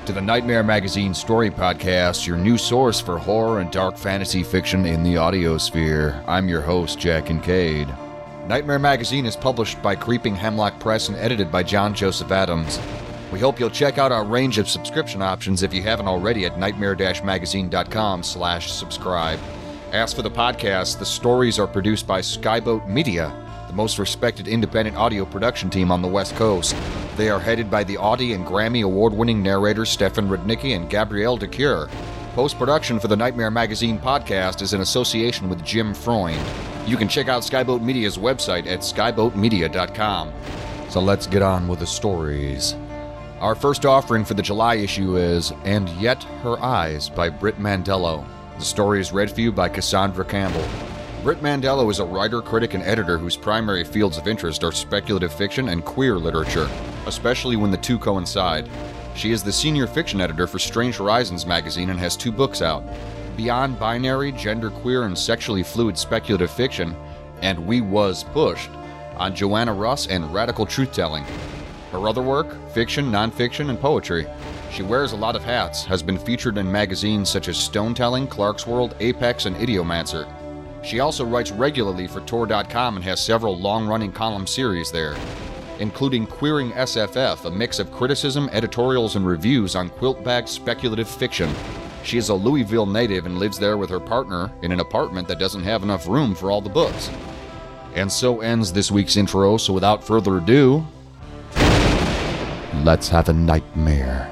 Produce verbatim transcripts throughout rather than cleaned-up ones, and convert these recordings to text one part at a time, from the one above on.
to the Nightmare Magazine Story Podcast, your new source for horror and dark fantasy fiction in the audiosphere. I'm your host, Jack Kincaid. Nightmare Magazine is published by Creeping Hemlock Press and edited by John Joseph Adams. We hope you'll check out our range of subscription options if you haven't already at nightmare-magazine.com slash subscribe. As for the podcast, the stories are produced by Skyboat Media, the most respected independent audio production team on the West Coast. They are headed by the Audie and Grammy award-winning narrators Stefan Rudnicki and Gabrielle de Cure. Post-production for the Nightmare Magazine podcast is in association with Jim Freund. You can check out Skyboat Media's website at skyboat media dot com. So let's get on with the stories. Our first offering for the July issue is And Yet Her Eyes by Britt Mandello. The story is read for you by Cassandra Campbell. Britt Mandello is a writer, critic, and editor whose primary fields of interest are speculative fiction and queer literature, especially when the two coincide. She is the senior fiction editor for Strange Horizons magazine and has two books out, Beyond Binary, Genderqueer, and Sexually Fluid Speculative Fiction, and We Was Pushed, on Joanna Russ and radical truth-telling. Her other work, fiction, nonfiction, and poetry. She wears a lot of hats, has been featured in magazines such as Stonetelling, Clarkesworld, Apex, and Idiomancer. She also writes regularly for Tor dot com and has several long-running column series there, including Queering S F F, a mix of criticism, editorials, and reviews on quilt-bagged speculative fiction. She is a Louisville native and lives there with her partner in an apartment that doesn't have enough room for all the books. And so ends this week's intro, so without further ado, let's have a nightmare.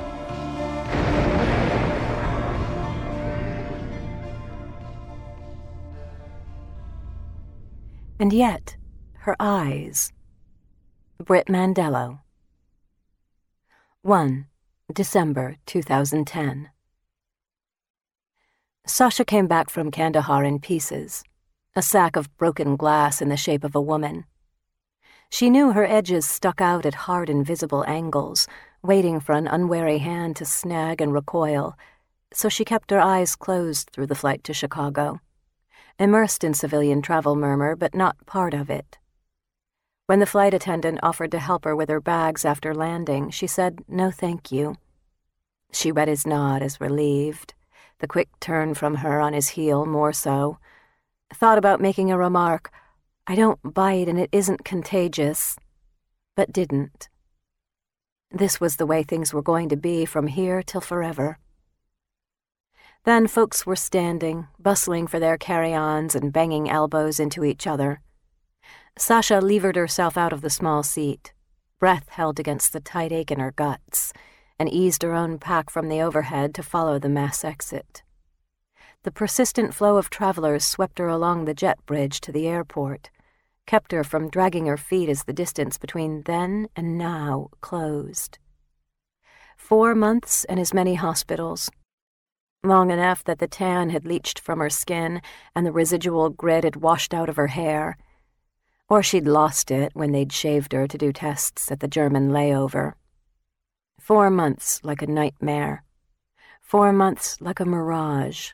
And Yet Her Eyes. Britt Mandello. one. December two thousand ten. Sasha came back from Kandahar in pieces, a sack of broken glass in the shape of a woman. She knew her edges stuck out at hard invisible angles, waiting for an unwary hand to snag and recoil, so she kept her eyes closed through the flight to Chicago. Immersed in civilian travel murmur, but not part of it. When the flight attendant offered to help her with her bags after landing, she said, "No, thank you." She read his nod as relieved, the quick turn from her on his heel more so. Thought about making a remark, "I don't bite and it isn't contagious," but didn't. This was the way things were going to be from here till forever. Then folks were standing, bustling for their carry-ons and banging elbows into each other. Sasha levered herself out of the small seat, breath held against the tight ache in her guts, and eased her own pack from the overhead to follow the mass exit. The persistent flow of travelers swept her along the jet bridge to the airport, kept her from dragging her feet as the distance between then and now closed. Four months and as many hospitals. Long enough that the tan had leached from her skin and the residual grit had washed out of her hair. Or she'd lost it when they'd shaved her to do tests at the German layover. Four months like a nightmare. Four months like a mirage.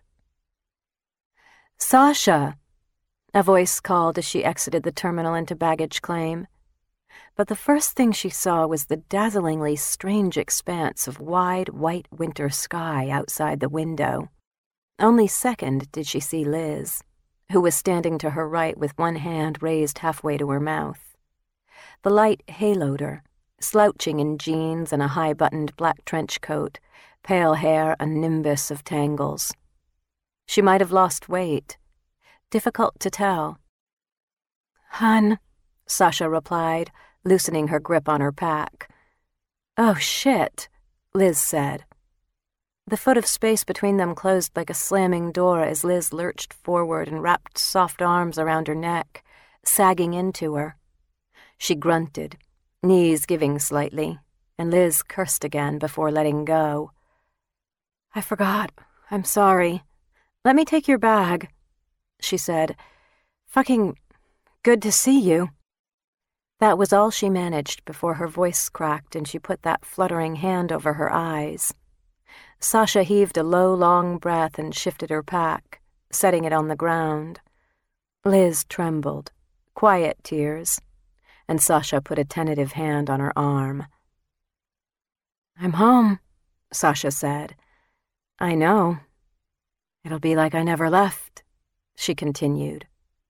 "Sasha!" a voice called as she exited the terminal into baggage claim. But the first thing she saw was the dazzlingly strange expanse of wide, white winter sky outside the window. Only second did she see Liz, who was standing to her right with one hand raised halfway to her mouth. The light haloed her, slouching in jeans and a high-buttoned black trench coat, pale hair a nimbus of tangles. She might have lost weight. Difficult to tell. "Hun," Sasha replied, loosening her grip on her pack. "Oh, shit," Liz said. The foot of space between them closed like a slamming door as Liz lurched forward and wrapped soft arms around her neck, sagging into her. She grunted, knees giving slightly, and Liz cursed again before letting go. "I forgot. I'm sorry. Let me take your bag," she said. "Fucking good to see you." That was all she managed before her voice cracked and she put that fluttering hand over her eyes. Sasha heaved a low, long breath and shifted her pack, setting it on the ground. Liz trembled, quiet tears, and Sasha put a tentative hand on her arm. "I'm home," Sasha said. I know. It'll be like I never left, she continued.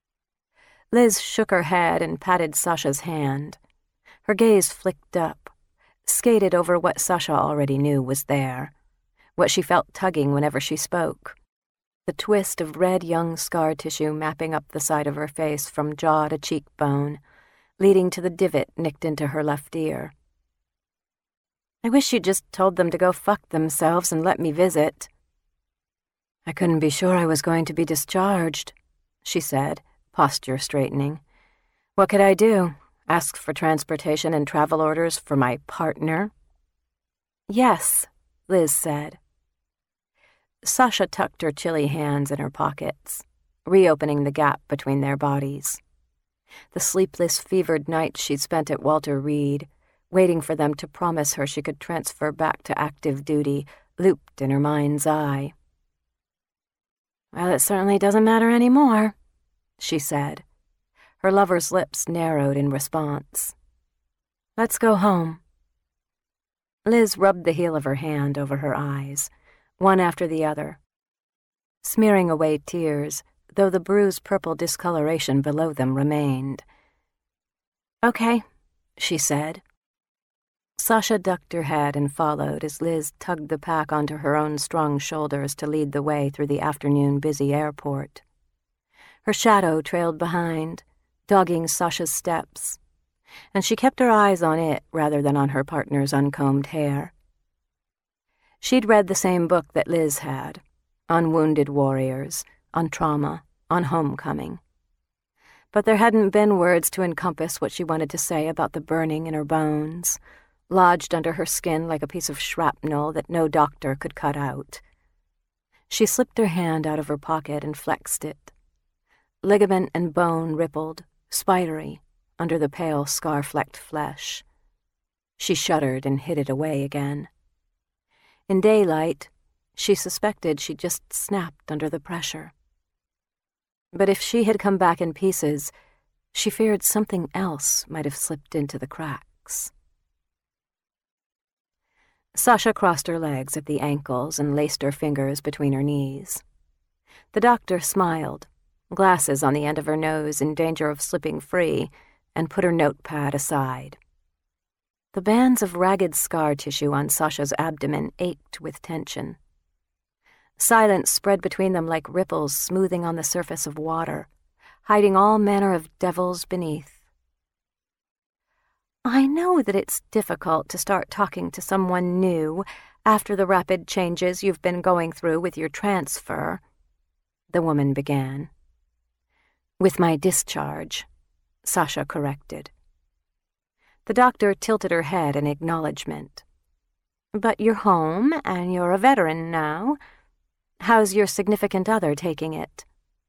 Liz shook her head and patted Sasha's hand. Her gaze flicked up, skated over what Sasha already knew was there, what she felt tugging whenever she spoke. The twist of red young scar tissue mapping up the side of her face from jaw to cheekbone, leading to the divot nicked into her left ear. I wish you'd just told them to go fuck themselves and let me visit. I couldn't be sure I was going to be discharged, she said, posture straightening. What could I do? Ask for transportation and travel orders for my partner? Yes, Liz said. Sasha tucked her chilly hands in her pockets, reopening the gap between their bodies. The sleepless, fevered nights she'd spent at Walter Reed, waiting for them to promise her she could transfer back to active duty, looped in her mind's eye. Well, it certainly doesn't matter anymore, she said. Her lover's lips narrowed in response. Let's go home. Liz rubbed the heel of her hand over her eyes, one after the other, smearing away tears, though the bruised purple discoloration below them remained. Okay, she said. Sasha ducked her head and followed as Liz tugged the pack onto her own strong shoulders to lead the way through the afternoon busy airport. Her shadow trailed behind, dogging Sasha's steps, and she kept her eyes on it rather than on her partner's uncombed hair. She'd read the same book that Liz had, on wounded warriors, on trauma, on homecoming. But there hadn't been words to encompass what she wanted to say about the burning in her bones, lodged under her skin like a piece of shrapnel that no doctor could cut out. She slipped her hand out of her pocket and flexed it. Ligament and bone rippled, spidery, under the pale scar-flecked flesh. She shuddered and hid it away again. In daylight, she suspected she'd just snapped under the pressure. But if she had come back in pieces, she feared something else might have slipped into the cracks. Sasha crossed her legs at the ankles and laced her fingers between her knees. The doctor smiled, glasses on the end of her nose in danger of slipping free, and put her notepad aside. The bands of ragged scar tissue on Sasha's abdomen ached with tension. Silence spread between them like ripples smoothing on the surface of water, hiding all manner of devils beneath. I know that it's difficult to start talking to someone new after the rapid changes you've been going through with your transfer, the woman began. With my discharge, Sasha corrected. The doctor tilted her head in acknowledgement. But you're home, and you're a veteran now. How's your significant other taking it?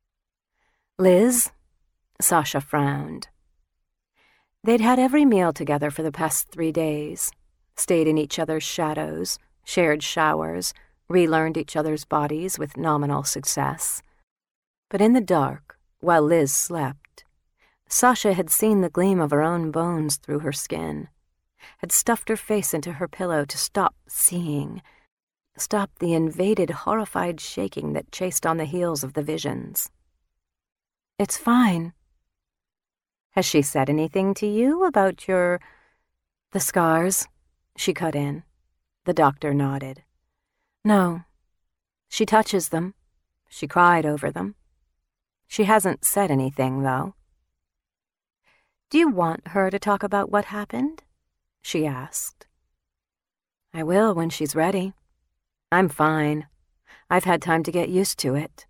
Liz? Sasha frowned. They'd had every meal together for the past three days, stayed in each other's shadows, shared showers, relearned each other's bodies with nominal success. But in the dark, while Liz slept, Sasha had seen the gleam of her own bones through her skin, had stuffed her face into her pillow to stop seeing, stop the invaded, horrified shaking that chased on the heels of the visions. It's fine. Has she said anything to you about your... The scars? She cut in. The doctor nodded. No. She touches them. She cried over them. She hasn't said anything, though. Do you want her to talk about what happened? She asked. I will when she's ready. I'm fine. I've had time to get used to it.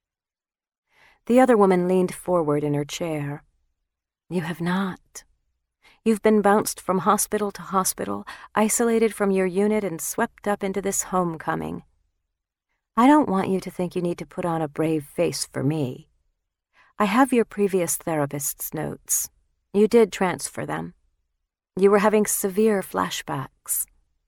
The other woman leaned forward in her chair. You have not. You've been bounced from hospital to hospital, isolated from your unit and swept up into this homecoming. I don't want you to think you need to put on a brave face for me. I have your previous therapist's notes. You did transfer them. You were having severe flashbacks.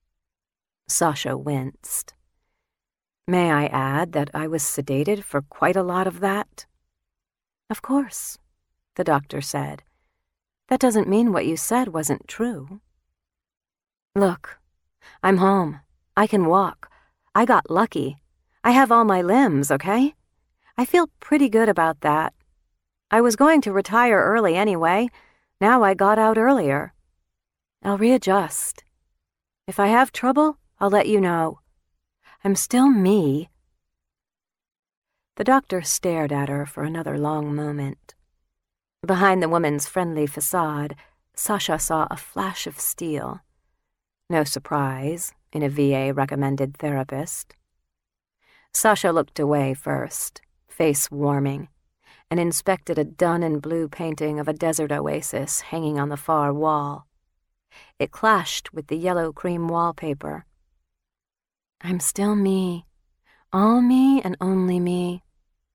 Sasha winced. May I add that I was sedated for quite a lot of that? Of course, the doctor said. That doesn't mean what you said wasn't true. Look, I'm home, I can walk. I got lucky. I have all my limbs, okay? I feel pretty good about that. I was going to retire early anyway. Now I got out earlier. I'll readjust. If I have trouble, I'll let you know. I'm still me." The doctor stared at her for another long moment. Behind the woman's friendly facade, Sasha saw a flash of steel. No surprise in a V A-recommended therapist. Sasha looked away first, face warming, and inspected a dun-and-blue painting of a desert oasis hanging on the far wall. It clashed with the yellow-cream wallpaper. I'm still me, all me and only me.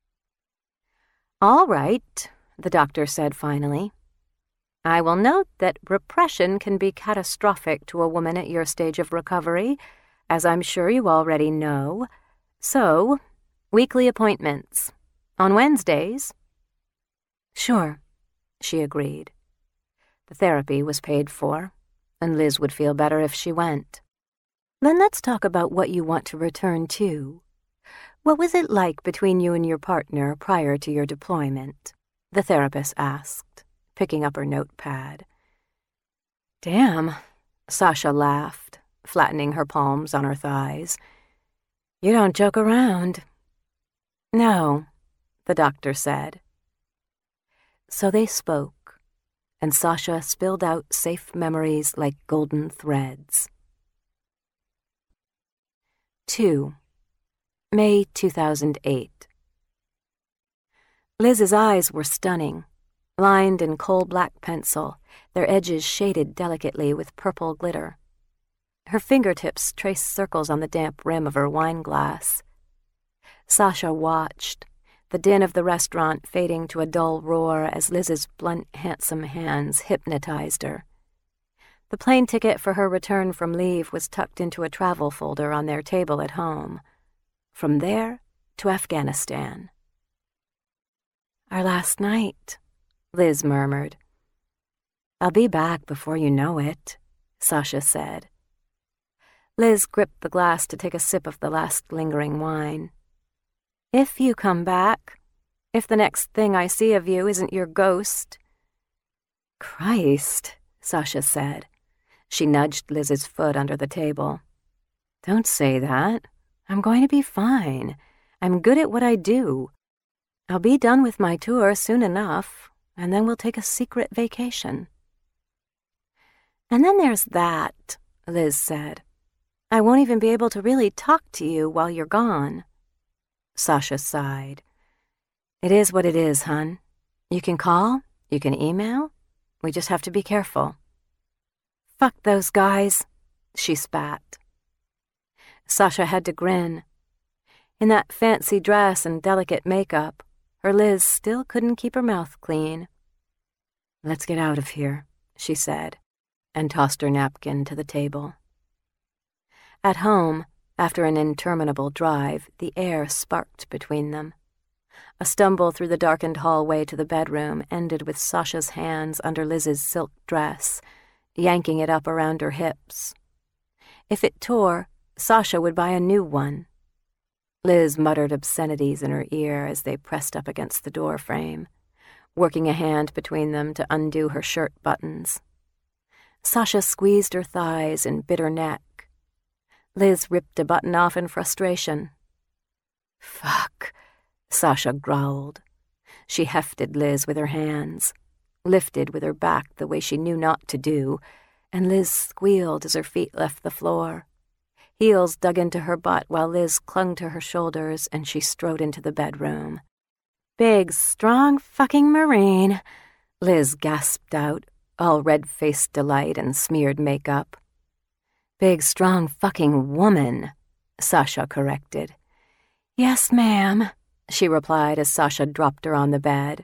"All right," the doctor said finally. "I will note that repression can be catastrophic to a woman at your stage of recovery, as I'm sure you already know. So, weekly appointments. On Wednesdays?" "Sure," she agreed. The therapy was paid for, and Liz would feel better if she went. "Then let's talk about what you want to return to. What was it like between you and your partner prior to your deployment?" the therapist asked, picking up her notepad. "Damn," Sasha laughed, flattening her palms on her thighs. "You don't joke around." "No," the doctor said. So they spoke, and Sasha spilled out safe memories like golden threads. two. May two thousand eight. Liz's eyes were stunning, lined in coal-black pencil, their edges shaded delicately with purple glitter. Her fingertips traced circles on the damp rim of her wine glass. Sasha watched, the din of the restaurant fading to a dull roar as Liz's blunt, handsome hands hypnotized her. The plane ticket for her return from leave was tucked into a travel folder on their table at home. From there to Afghanistan. "Our last night," Liz murmured. "I'll be back before you know it," Sasha said. Liz gripped the glass to take a sip of the last lingering wine. "If you come back, if the next thing I see of you isn't your ghost." "Christ," Sasha said. She nudged Liz's foot under the table. "Don't say that. I'm going to be fine. I'm good at what I do. I'll be done with my tour soon enough, and then we'll take a secret vacation." "And then there's that," Liz said. "I won't even be able to really talk to you while you're gone." Sasha sighed. "It is what it is, hun. You can call, you can email. We just have to be careful." "Fuck those guys," she spat. Sasha had to grin. In that fancy dress and delicate makeup, her Liz still couldn't keep her mouth clean. "Let's get out of here," she said, and tossed her napkin to the table. At home, after an interminable drive, the air sparked between them. A stumble through the darkened hallway to the bedroom ended with Sasha's hands under Liz's silk dress, yanking it up around her hips. If it tore, Sasha would buy a new one. Liz muttered obscenities in her ear as they pressed up against the door frame, working a hand between them to undo her shirt buttons. Sasha squeezed her thighs and bit her neck. Liz ripped a button off in frustration. "Fuck," Sasha growled. She hefted Liz with her hands, lifted with her back the way she knew not to do, and Liz squealed as her feet left the floor. Heels dug into her butt while Liz clung to her shoulders and she strode into the bedroom. "Big, strong fucking Marine," Liz gasped out, all red-faced delight and smeared makeup. "Big, strong fucking woman," Sasha corrected. "Yes, ma'am," she replied as Sasha dropped her on the bed.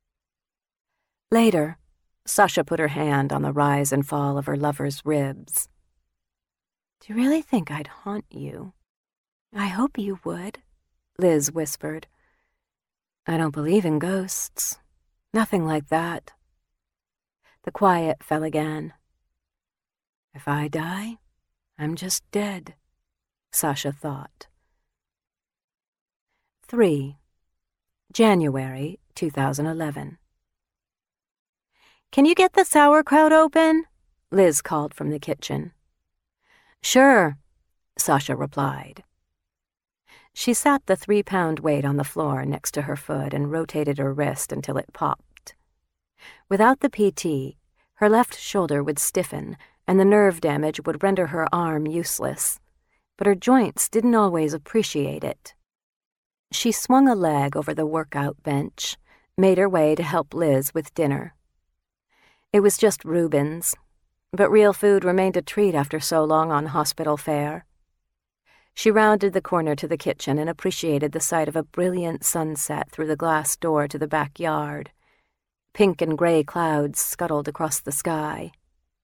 Later, Sasha put her hand on the rise and fall of her lover's ribs. "Do you really think I'd haunt you?" "I hope you would," Liz whispered. "I don't believe in ghosts. Nothing like that." The quiet fell again. "If I die, I'm just dead," Sasha thought. three. January two thousand eleven. "Can you get the sauerkraut open?" Liz called from the kitchen. "Sure," Sasha replied. She sat the three-pound weight on the floor next to her foot and rotated her wrist until it popped. Without the P T, her left shoulder would stiffen and the nerve damage would render her arm useless, but her joints didn't always appreciate it. She swung a leg over the workout bench, made her way to help Liz with dinner. It was just Reuben's, but real food remained a treat after so long on hospital fare. She rounded the corner to the kitchen and appreciated the sight of a brilliant sunset through the glass door to the backyard. Pink and gray clouds scuttled across the sky.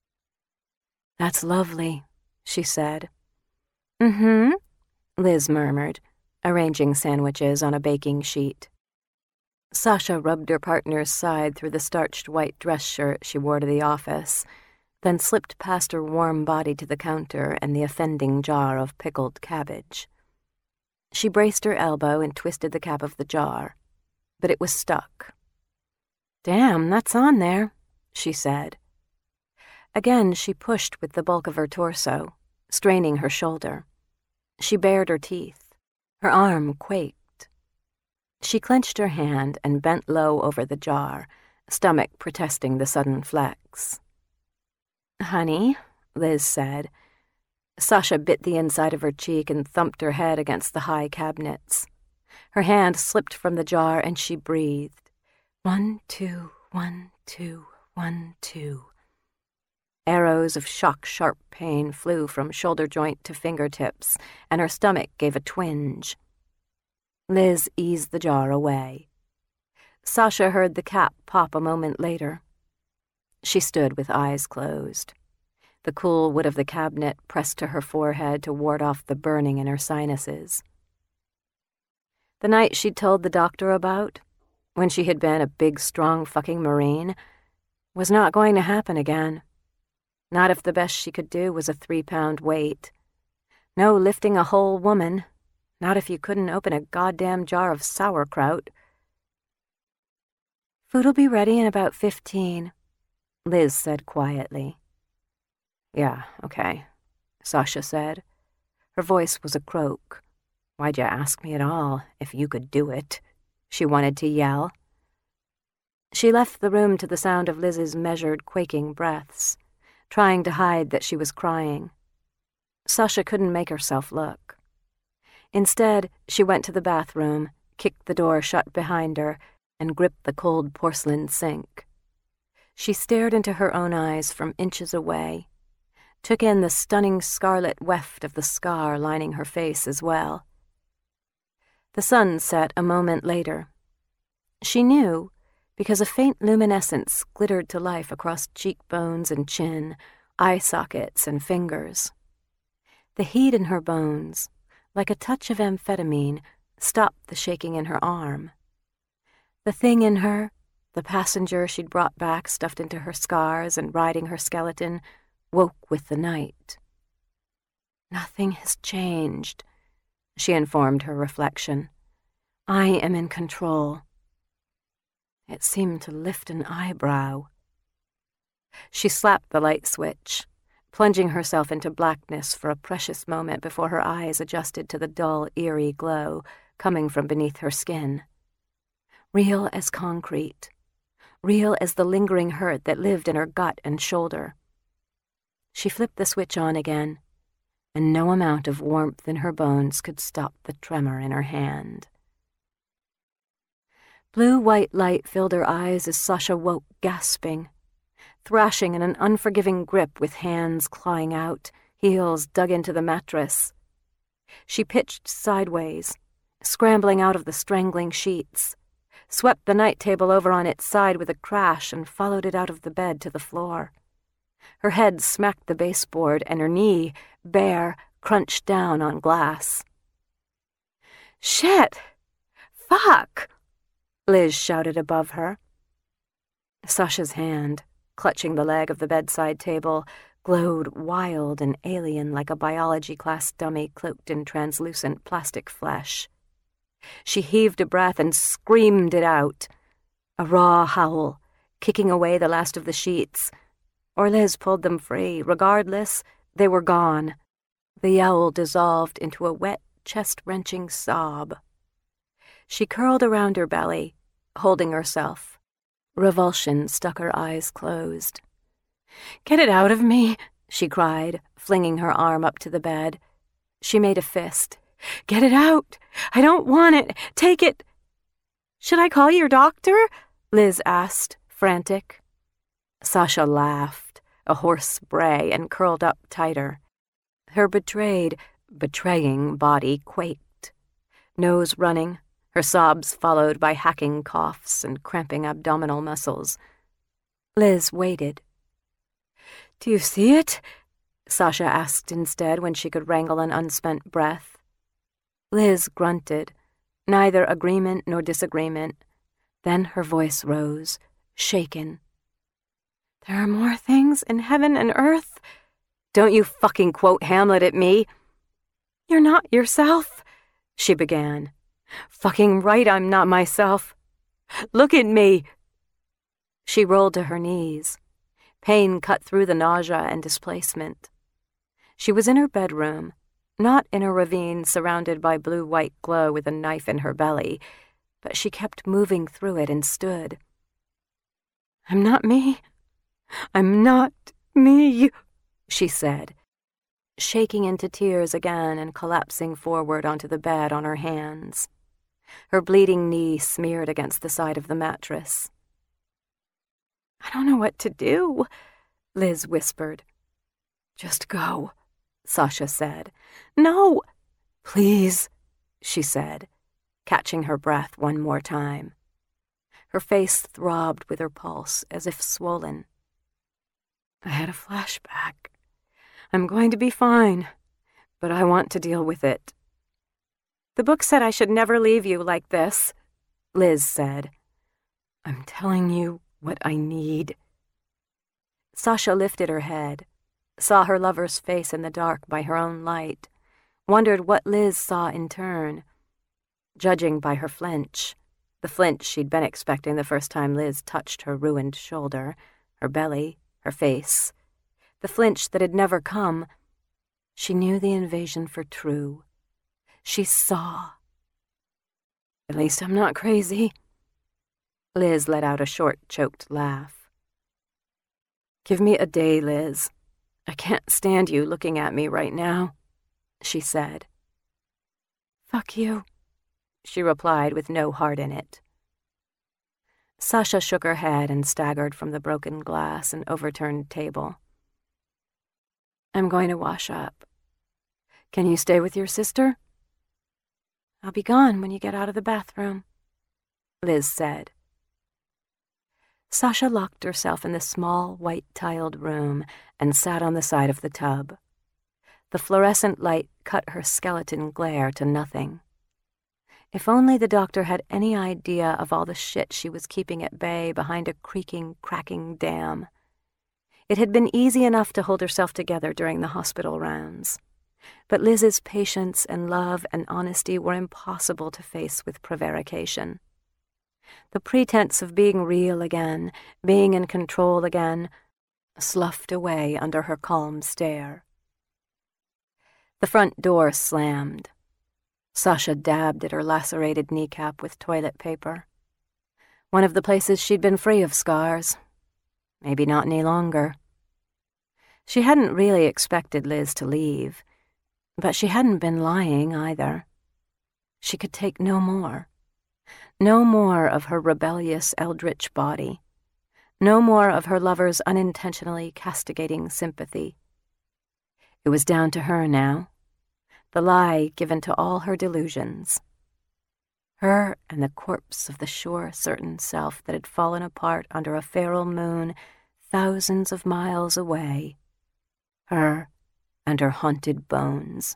"That's lovely," she said. "Mm-hmm," Liz murmured, arranging sandwiches on a baking sheet. Sasha rubbed her partner's side through the starched white dress shirt she wore to the office, then slipped past her warm body to the counter and the offending jar of pickled cabbage. She braced her elbow and twisted the cap of the jar, but it was stuck. "Damn, that's on there," she said. Again she pushed with the bulk of her torso, straining her shoulder. She bared her teeth. Her arm quaked. She clenched her hand and bent low over the jar, stomach protesting the sudden flex. "Honey," Liz said. Sasha bit the inside of her cheek and thumped her head against the high cabinets. Her hand slipped from the jar and she breathed. One, two, one, two, one, two. Arrows of shock-sharp pain flew from shoulder joint to fingertips, and her stomach gave a twinge. Liz eased the jar away. Sasha heard the cap pop a moment later. She stood with eyes closed. The cool wood of the cabinet pressed to her forehead to ward off the burning in her sinuses. The night she'd told the doctor about, when she had been a big, strong fucking Marine, was not going to happen again. Not if the best she could do was a three-pound weight. No lifting a whole woman, not if you couldn't open a goddamn jar of sauerkraut. "Food'll be ready in about fifteen," Liz said quietly. "Yeah, okay," Sasha said. Her voice was a croak. "Why'd you ask me at all, if you could do it?" she wanted to yell. She left the room to the sound of Liz's measured, quaking breaths, trying to hide that she was crying. Sasha couldn't make herself look. Instead, she went to the bathroom, kicked the door shut behind her, and gripped the cold porcelain sink. She stared into her own eyes from inches away, took in the stunning scarlet weft of the scar lining her face as well. The sun set a moment later. She knew, because a faint luminescence glittered to life across cheekbones and chin, eye sockets and fingers. The heat in her bones, like a touch of amphetamine, stopped the shaking in her arm. The thing in her, the passenger she'd brought back stuffed into her scars and riding her skeleton, woke with the night. "Nothing has changed," she informed her reflection. "I am in control." It seemed to lift an eyebrow. She slapped the light switch, plunging herself into blackness for a precious moment before her eyes adjusted to the dull, eerie glow coming from beneath her skin. Real as concrete, real as the lingering hurt that lived in her gut and shoulder. She flipped the switch on again, and no amount of warmth in her bones could stop the tremor in her hand. Blue-white light filled her eyes as Sasha woke gasping, thrashing in an unforgiving grip with hands clawing out, heels dug into the mattress. She pitched sideways, scrambling out of the strangling sheets, swept the night table over on its side with a crash and followed it out of the bed to the floor. Her head smacked the baseboard and her knee, bare, crunched down on glass. "Shit! Fuck!" Liz shouted above her. Sasha's hand, clutching the leg of the bedside table, glowed wild and alien like a biology class dummy cloaked in translucent plastic flesh. She heaved a breath and screamed it out, a raw howl, kicking away the last of the sheets. Or Liz pulled them free. Regardless, they were gone. The yowl dissolved into a wet, chest-wrenching sob. She curled around her belly, holding herself. Revulsion stuck her eyes closed. "Get it out of me," she cried, flinging her arm up to the bed. She made a fist. "Get it out! I don't want it! Take it!" "Should I call your doctor?" Liz asked, frantic. Sasha laughed, a hoarse bray, and curled up tighter. Her betrayed, betraying body quaked. Nose running, her sobs followed by hacking coughs and cramping abdominal muscles. Liz waited. "Do you see it?" Sasha asked instead when she could wrangle an unspent breath. Liz grunted, neither agreement nor disagreement. Then her voice rose, shaken. "There are more things in heaven and earth." "Don't you fucking quote Hamlet at me." "You're not yourself," she began. "Fucking right I'm not myself. Look at me." She rolled to her knees. Pain cut through the nausea and displacement. She was in her bedroom, not in a ravine surrounded by blue-white glow with a knife in her belly, but she kept moving through it and stood. "I'm not me. I'm not me," she said, shaking into tears again and collapsing forward onto the bed on her hands. Her bleeding knee smeared against the side of the mattress. "I don't know what to do," Liz whispered. "Just go," Sasha said. "No." "Please," she said, catching her breath one more time. Her face throbbed with her pulse as if swollen. "I had a flashback. I'm going to be fine, but I want to deal with it." "The book said I should never leave you like this," Liz said. "I'm telling you what I need." Sasha lifted her head, saw her lover's face in the dark by her own light, wondered what Liz saw in turn. Judging by her flinch, the flinch she'd been expecting the first time Liz touched her ruined shoulder, her belly, her face, the flinch that had never come, she knew the invasion for true. She saw. "At least I'm not crazy." Liz let out a short, choked laugh. "Give me a day, Liz. I can't stand you looking at me right now," she said. "Fuck you," she replied with no heart in it. Sasha shook her head and staggered from the broken glass and overturned table. "I'm going to wash up. Can you stay with your sister?" "I'll be gone when you get out of the bathroom," Liz said. Sasha locked herself in the small, white-tiled room and sat on the side of the tub. The fluorescent light cut her skeleton glare to nothing. If only the doctor had any idea of all the shit she was keeping at bay behind a creaking, cracking dam. It had been easy enough to hold herself together during the hospital rounds, but Liz's patience and love and honesty were impossible to face with prevarication. The pretense of being real again, being in control again, sloughed away under her calm stare. The front door slammed. Sasha dabbed at her lacerated kneecap with toilet paper. One of the places she'd been free of scars. Maybe not any longer. She hadn't really expected Liz to leave, but she hadn't been lying either. She could take no more. No more of her rebellious eldritch body. No more of her lover's unintentionally castigating sympathy. It was down to her now. The lie given to all her delusions. Her and the corpse of the sure, certain self that had fallen apart under a feral moon thousands of miles away. Her and her haunted bones.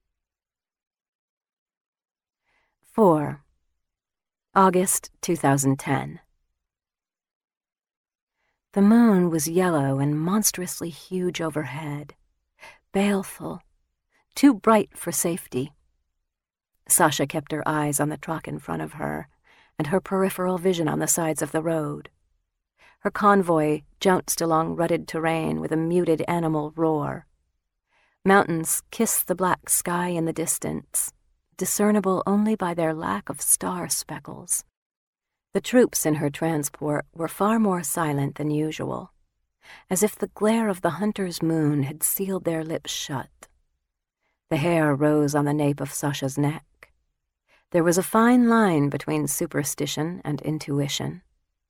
four. August two thousand ten. The moon was yellow and monstrously huge overhead, baleful, too bright for safety. Sasha kept her eyes on the truck in front of her and her peripheral vision on the sides of the road. Her convoy jounced along rutted terrain with a muted animal roar. Mountains kissed the black sky in the distance, discernible only by their lack of star speckles. The troops in her transport were far more silent than usual, as if the glare of the hunter's moon had sealed their lips shut. The hair rose on the nape of Sasha's neck. There was a fine line between superstition and intuition.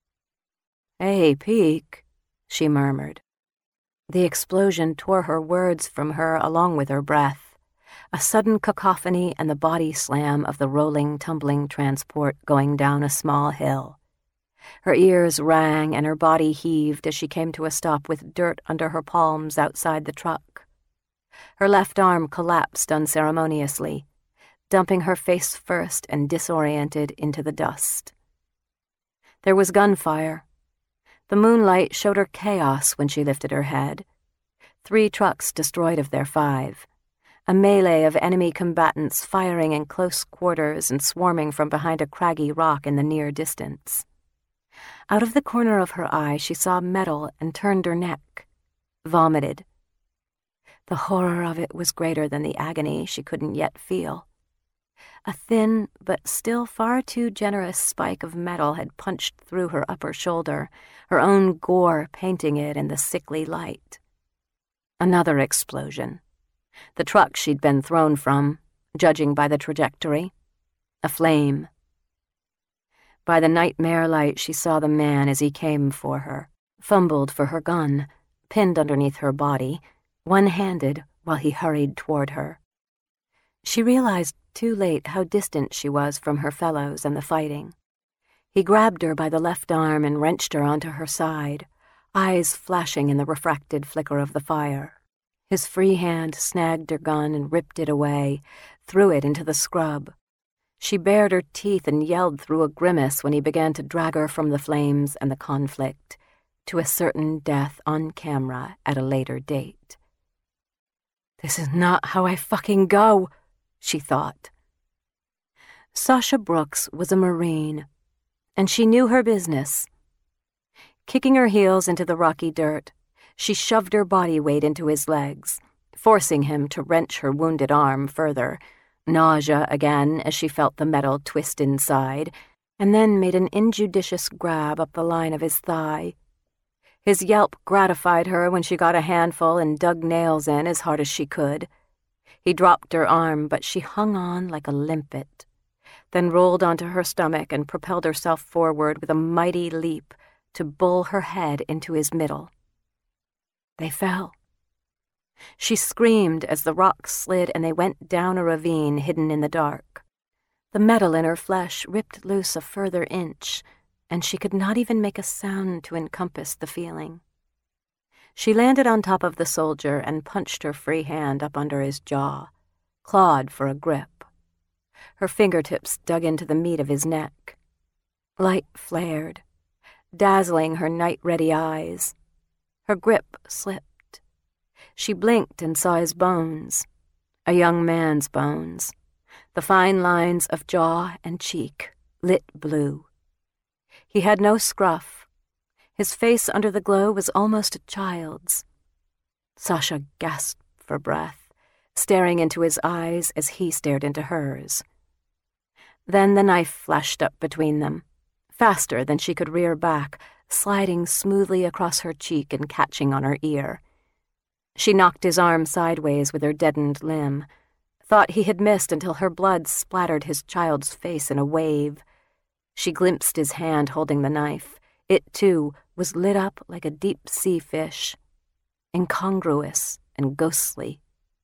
"Hey, Peek," she murmured. The explosion tore her words from her along with her breath, a sudden cacophony and the body slam of the rolling, tumbling transport going down a small hill. Her ears rang and her body heaved as she came to a stop with dirt under her palms outside the truck. Her left arm collapsed unceremoniously, dumping her face first and disoriented into the dust. There was gunfire. The moonlight showed her chaos when she lifted her head. Three trucks destroyed of their five. A melee of enemy combatants firing in close quarters and swarming from behind a craggy rock in the near distance. Out of the corner of her eye she saw metal and turned her neck, vomited. The horror of it was greater than the agony she couldn't yet feel. A thin, but still far too generous spike of metal had punched through her upper shoulder, her own gore painting it in the sickly light. Another explosion. The truck she'd been thrown from, judging by the trajectory. A flame. By the nightmare light she saw the man as he came for her, fumbled for her gun, pinned underneath her body, one-handed while he hurried toward her. She realized too late how distant she was from her fellows and the fighting. He grabbed her by the left arm and wrenched her onto her side, eyes flashing in the refracted flicker of the fire. His free hand snagged her gun and ripped it away, threw it into the scrub. She bared her teeth and yelled through a grimace when he began to drag her from the flames and the conflict to a certain death on camera at a later date. "This is not how I fucking go," she thought. Sasha Brooks was a Marine, and she knew her business. Kicking her heels into the rocky dirt, she shoved her body weight into his legs, forcing him to wrench her wounded arm further, nausea again as she felt the metal twist inside, and then made an injudicious grab up the line of his thigh. His yelp gratified her when she got a handful and dug nails in as hard as she could. He dropped her arm, but she hung on like a limpet, then rolled onto her stomach and propelled herself forward with a mighty leap to bull her head into his middle. They fell. She screamed as the rocks slid and they went down a ravine hidden in the dark. The metal in her flesh ripped loose a further inch, and she could not even make a sound to encompass the feeling. She landed on top of the soldier and punched her free hand up under his jaw, clawed for a grip. Her fingertips dug into the meat of his neck. Light flared, dazzling her night-ready eyes. Her grip slipped. She blinked and saw his bones, a young man's bones, the fine lines of jaw and cheek, lit blue. He had no scruff. His face under the glow was almost a child's. Sasha gasped for breath, staring into his eyes as he stared into hers. Then the knife flashed up between them, faster than she could rear back, sliding smoothly across her cheek and catching on her ear. She knocked his arm sideways with her deadened limb, thought he had missed until her blood splattered his child's face in a wave. She glimpsed his hand holding the knife. It, too, was lit up like a deep-sea fish, incongruous and ghostly.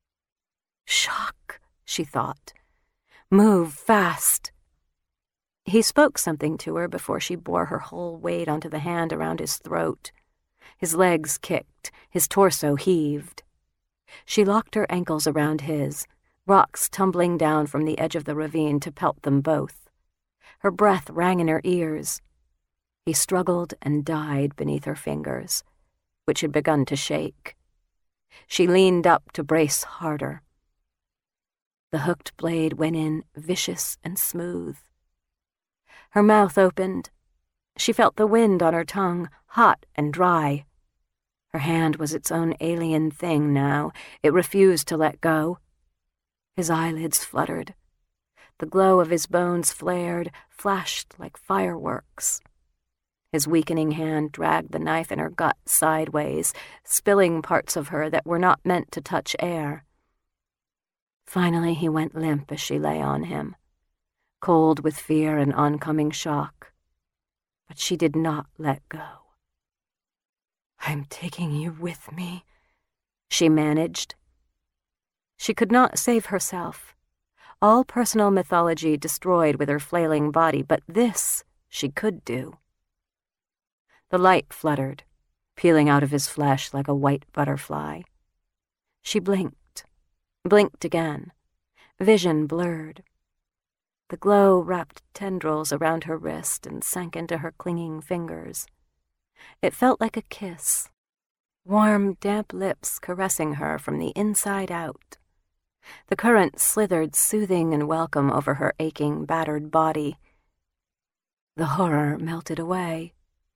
Shock, she thought. Move fast. He spoke something to her before she bore her whole weight onto the hand around his throat. His legs kicked, his torso heaved. She locked her ankles around his, rocks tumbling down from the edge of the ravine to pelt them both. Her breath rang in her ears. He struggled and died beneath her fingers, which had begun to shake. She leaned up to brace harder. The hooked blade went in vicious and smooth. Her mouth opened. She felt the wind on her tongue, hot and dry. Her hand was its own alien thing now. It refused to let go. His eyelids fluttered. The glow of his bones flared, flashed like fireworks. His weakening hand dragged the knife in her gut sideways, spilling parts of her that were not meant to touch air. Finally he went limp as she lay on him, cold with fear and oncoming shock. But she did not let go. "I'm taking you with me," she managed. She could not save herself. All personal mythology destroyed with her flailing body, but this she could do. The light fluttered, peeling out of his flesh like a white butterfly. She blinked, blinked again. Vision blurred. The glow wrapped tendrils around her wrist and sank into her clinging fingers. It felt like a kiss, warm, damp lips caressing her from the inside out. The current slithered soothing and welcome over her aching, battered body. The horror melted away.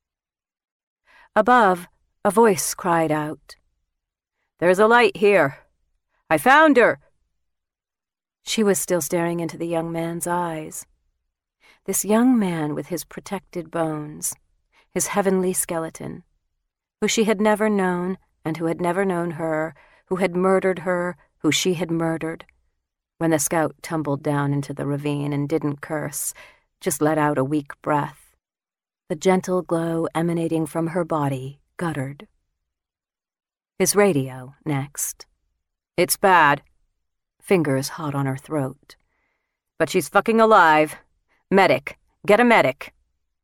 Above, a voice cried out, "There's a light here. I found her!" She was still staring into the young man's eyes. This young man with his protected bones, his heavenly skeleton, who she had never known and who had never known her, who had murdered her, who she had murdered, when the scout tumbled down into the ravine and didn't curse, just let out a weak breath. The gentle glow emanating from her body guttered. His radio, next. "It's bad." Fingers hot on her throat. "But she's fucking alive. Medic. Get a medic."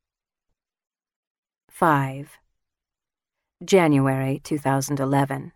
five. January two thousand eleven.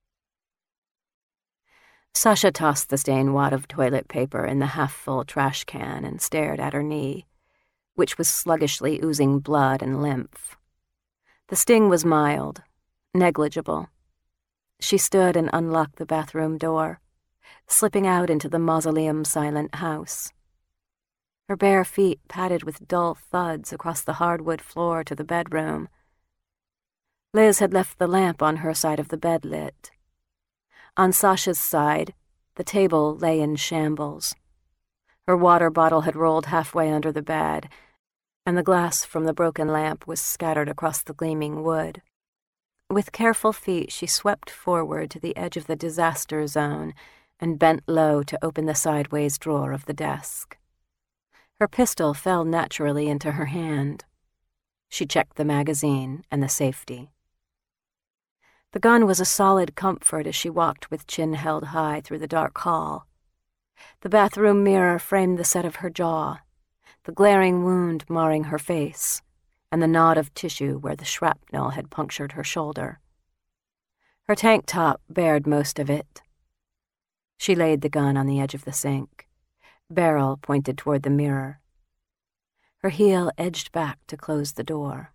Sasha tossed the stained wad of toilet paper in the half-full trash can and stared at her knee, which was sluggishly oozing blood and lymph. The sting was mild, negligible. She stood and unlocked the bathroom door, slipping out into the mausoleum-silent house. Her bare feet padded with dull thuds across the hardwood floor to the bedroom. Liz had left the lamp on her side of the bed lit. On Sasha's side, the table lay in shambles. Her water bottle had rolled halfway under the bed, and the glass from the broken lamp was scattered across the gleaming wood. With careful feet, she swept forward to the edge of the disaster zone and bent low to open the sideways drawer of the desk. Her pistol fell naturally into her hand. She checked the magazine and the safety. The gun was a solid comfort as she walked with chin held high through the dark hall. The bathroom mirror framed the set of her jaw, the glaring wound marring her face, and the knot of tissue where the shrapnel had punctured her shoulder. Her tank top bared most of it. She laid the gun on the edge of the sink, barrel pointed toward the mirror. Her heel edged back to close the door.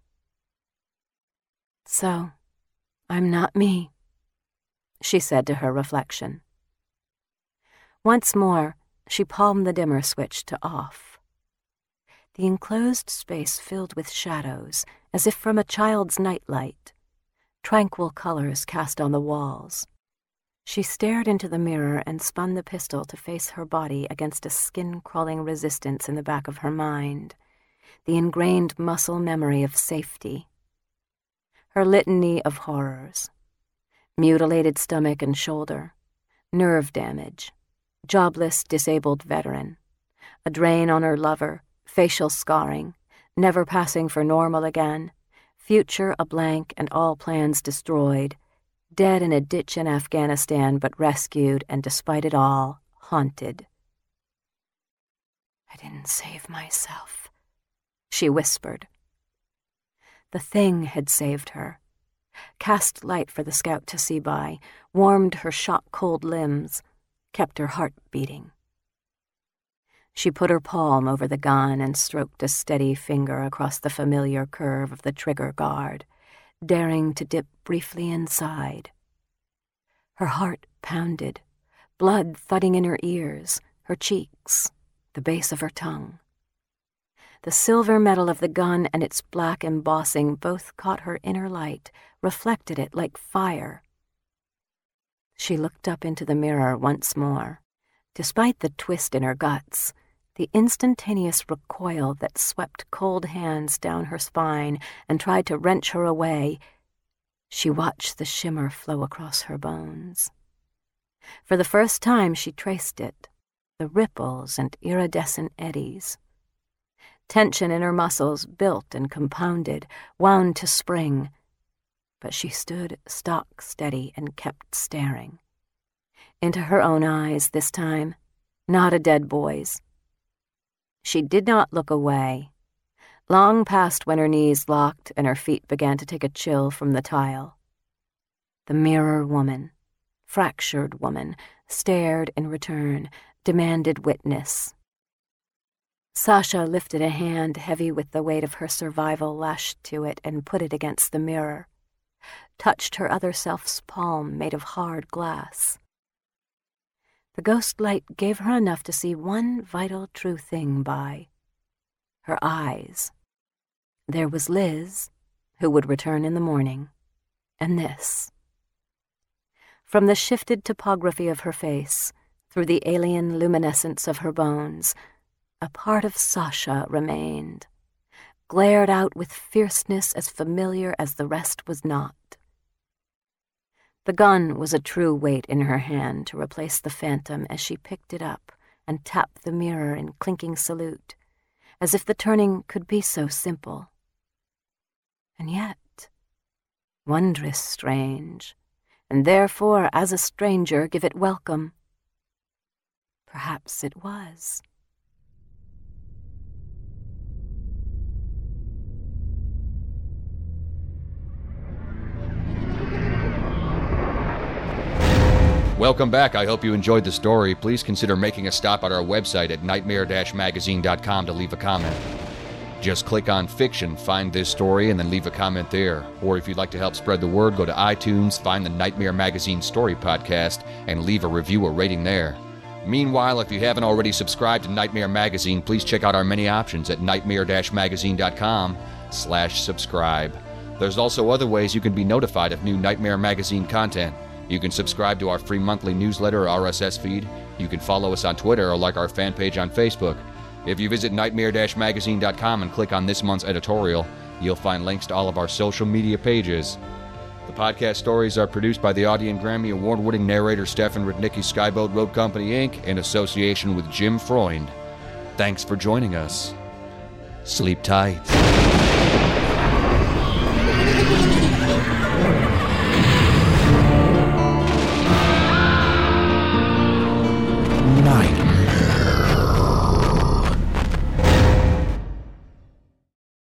"So, I'm not me," she said to her reflection. Once more, she palmed the dimmer switch to off. The enclosed space filled with shadows, as if from a child's nightlight, tranquil colors cast on the walls. She stared into the mirror and spun the pistol to face her body against a skin-crawling resistance in the back of her mind, the ingrained muscle memory of safety. Her litany of horrors: mutilated stomach and shoulder, nerve damage, jobless disabled veteran, a drain on her lover, facial scarring, never passing for normal again, future a blank and all plans destroyed, dead in a ditch in Afghanistan but rescued and despite it all, haunted. "I didn't save myself," she whispered. The thing had saved her, cast light for the scout to see by, warmed her shot-cold limbs, kept her heart beating. She put her palm over the gun and stroked a steady finger across the familiar curve of the trigger guard, daring to dip briefly inside. Her heart pounded, blood thudding in her ears, her cheeks, the base of her tongue. The silver metal of the gun and its black embossing both caught her inner light, reflected it like fire. She looked up into the mirror once more. Despite the twist in her guts, the instantaneous recoil that swept cold hands down her spine and tried to wrench her away, she watched the shimmer flow across her bones. For the first time she traced it, the ripples and iridescent eddies. Tension in her muscles built and compounded, wound to spring, but she stood stock steady and kept staring. Into her own eyes this time, not a dead boy's. She did not look away, long past when her knees locked and her feet began to take a chill from the tile. The mirror woman, fractured woman, stared in return, demanded witness. Sasha lifted a hand heavy with the weight of her survival lashed to it and put it against the mirror, touched her other self's palm made of hard glass. The ghost light gave her enough to see one vital true thing by her eyes. There was Liz, who would return in the morning, and this. From the shifted topography of her face, through the alien luminescence of her bones, a part of Sasha remained, glared out with fierceness as familiar as the rest was not. The gun was a true weight in her hand to replace the phantom as she picked it up and tapped the mirror in clinking salute, as if the turning could be so simple. And yet, wondrous strange, and therefore, as a stranger, give it welcome. Perhaps it was. Welcome back. I hope you enjoyed the story. Please consider making a stop at our website at nightmare dash magazine dot com to leave a comment. Just click on Fiction, find this story, and then leave a comment there. Or if you'd like to help spread the word, go to iTunes, find the Nightmare Magazine Story Podcast, and leave a review or rating there. Meanwhile, if you haven't already subscribed to Nightmare Magazine, please check out our many options at nightmare dash magazine dot com slash subscribe. There's also other ways you can be notified of new Nightmare Magazine content. You can subscribe to our free monthly newsletter or R S S feed. You can follow us on Twitter or like our fan page on Facebook. If you visit nightmare dash magazine dot com and click on this month's editorial, you'll find links to all of our social media pages. The podcast stories are produced by the Audie and Grammy Award-winning narrator Stefan Rudnicki Skyboat Road Company, Incorporated in association with Jim Freund. Thanks for joining us. Sleep tight.